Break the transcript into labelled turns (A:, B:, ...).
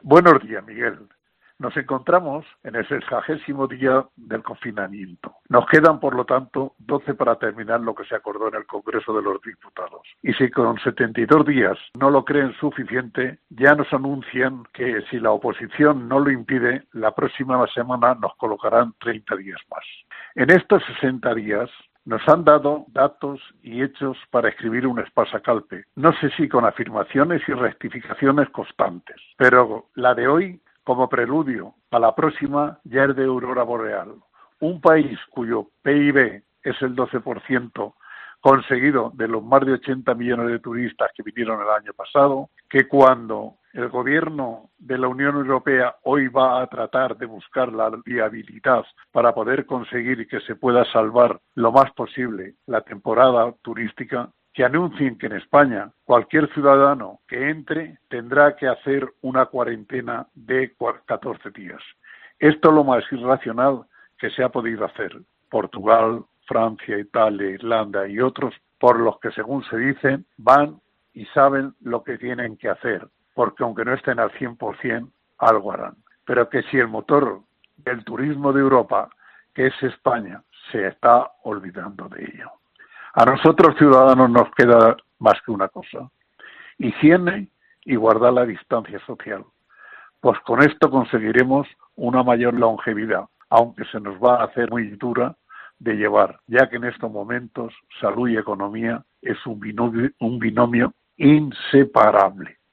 A: Buenos días, Miguel. Nos encontramos en el 60º día del confinamiento. Nos quedan, por lo tanto, 12 para terminar lo que se acordó en el Congreso de los Diputados. Y si con 72 días no lo creen suficiente, ya nos anuncian que si la oposición no lo impide, la próxima semana nos colocarán 30 días más. En estos 60 días nos han dado datos y hechos para escribir un espasacalpe. No sé si con afirmaciones y rectificaciones constantes, pero la de hoy, como preludio a la próxima, ya es de aurora boreal. Un país cuyo PIB es el 12% conseguido de los más de 80 millones de turistas que vinieron el año pasado, que cuando el gobierno de la Unión Europea hoy va a tratar de buscar la viabilidad para poder conseguir que se pueda salvar lo más posible la temporada turística, que anuncien que en España cualquier ciudadano que entre tendrá que hacer una cuarentena de 14 días. Esto es lo más irracional que se ha podido hacer. Portugal, Francia, Italia, Irlanda y otros, por los que según se dice, van y saben lo que tienen que hacer, porque aunque no estén al 100%, algo harán. Pero que si el motor del turismo de Europa, que es España, se está olvidando de ello. A nosotros ciudadanos nos queda más que una cosa: higiene y guardar la distancia social. Pues con esto conseguiremos una mayor longevidad, aunque se nos va a hacer muy dura de llevar, ya que en estos momentos salud y economía es un binomio inseparable.